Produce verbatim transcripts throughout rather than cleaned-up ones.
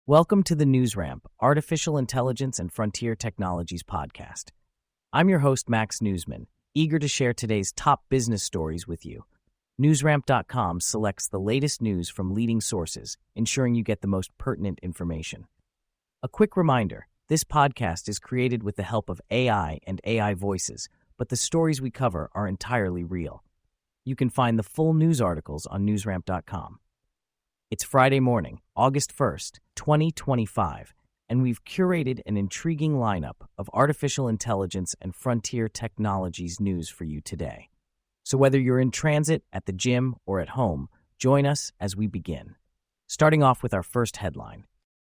Welcome to the NewsRamp, Artificial Intelligence and Frontier Technologies podcast. I'm your host, Max Newsman, eager to share today's top business stories with you. Newsramp dot com selects the latest news from leading sources, ensuring you get the most pertinent information. A quick reminder, this podcast is created with the help of A I and A I voices, but the stories we cover are entirely real. You can find the full news articles on Newsramp dot com. It's Friday morning, August first, twenty twenty-five, and we've curated an intriguing lineup of artificial intelligence and frontier technologies news for you today. So whether you're in transit, at the gym, or at home, join us as we begin. Starting off with our first headline.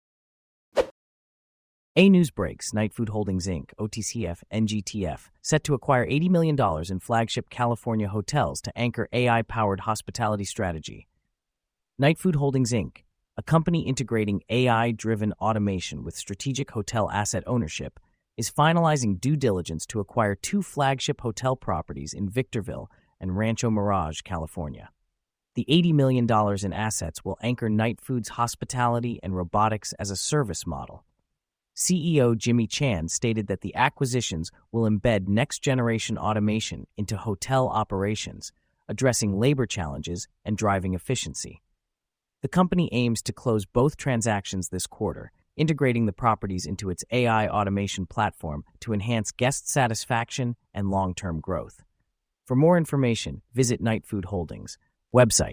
A News breaks Knight Food Holdings Incorporated, O T C F, N G T F, set to acquire eighty million dollars in flagship California hotels to anchor A I-powered hospitality strategy. Knight Food Holdings Incorporated, a company integrating A I-driven automation with strategic hotel asset ownership, is finalizing due diligence to acquire two flagship hotel properties in Victorville and Rancho Mirage, California. The eighty million dollars in assets will anchor Knight Food's hospitality and robotics as a service model. C E O Jimmy Chan stated that the acquisitions will embed next-generation automation into hotel operations, addressing labor challenges and driving efficiency. The company aims to close both transactions this quarter, integrating the properties into its A I automation platform to enhance guest satisfaction and long-term growth. For more information, visit Knight Food Holdings website.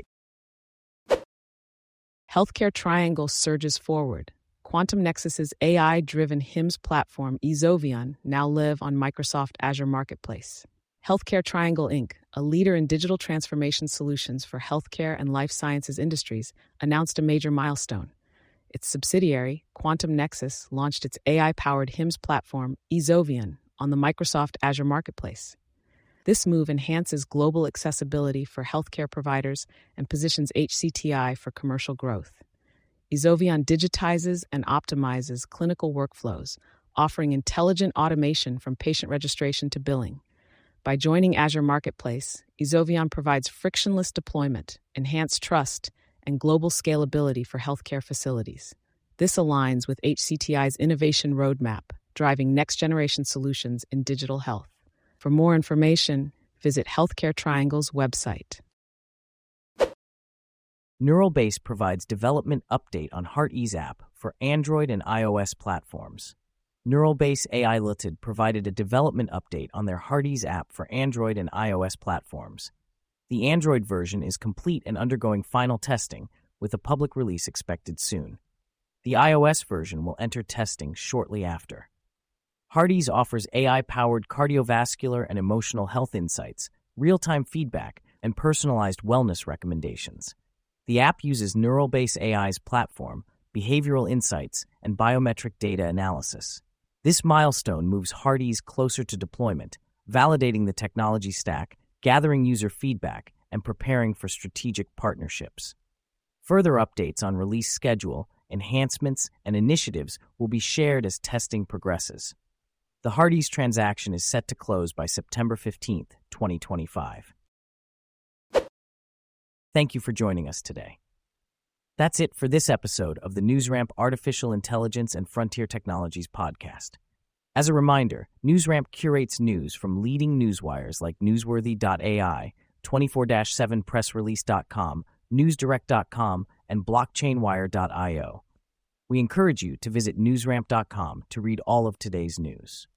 Healthcare Triangle surges forward. Quantum Nexus's A I-driven H I M S platform, Ezovion, now live on Microsoft Azure Marketplace. Healthcare Triangle Incorporated, a leader in digital transformation solutions for healthcare and life sciences industries, announced a major milestone. Its subsidiary, Quantum Nexus, launched its A I-powered H I M S platform, Ezovion, on the Microsoft Azure Marketplace. This move enhances global accessibility for healthcare providers and positions H C T I for commercial growth. Ezovion digitizes and optimizes clinical workflows, offering intelligent automation from patient registration to billing. By joining Azure Marketplace, Ezovion provides frictionless deployment, enhanced trust, and global scalability for healthcare facilities. This aligns with H C T I's innovation roadmap, driving next-generation solutions in digital health. For more information, visit Healthcare Triangle's website. Neuralbase provides development update on HeartEase app for Android and iOS platforms. Neuralbase A I Limited provided a development update on their HeartEase app for Android and iOS platforms. The Android version is complete and undergoing final testing, with a public release expected soon. The iOS version will enter testing shortly after. HeartEase offers A I-powered cardiovascular and emotional health insights, real-time feedback, and personalized wellness recommendations. The app uses Neuralbase A I's platform, behavioral insights, and biometric data analysis. This milestone moves HeartEase closer to deployment, validating the technology stack, gathering user feedback, and preparing for strategic partnerships. Further updates on release schedule, enhancements, and initiatives will be shared as testing progresses. The HeartEase transaction is set to close by September fifteenth, twenty twenty-five. Thank you for joining us today. That's it for this episode of the NewsRamp Artificial Intelligence and Frontier Technologies podcast. As a reminder, NewsRamp curates news from leading newswires like Newsworthy dot A I, twenty-four seven press release dot com, newsdirect dot com, and blockchainwire dot io. We encourage you to visit newsramp dot com to read all of today's news.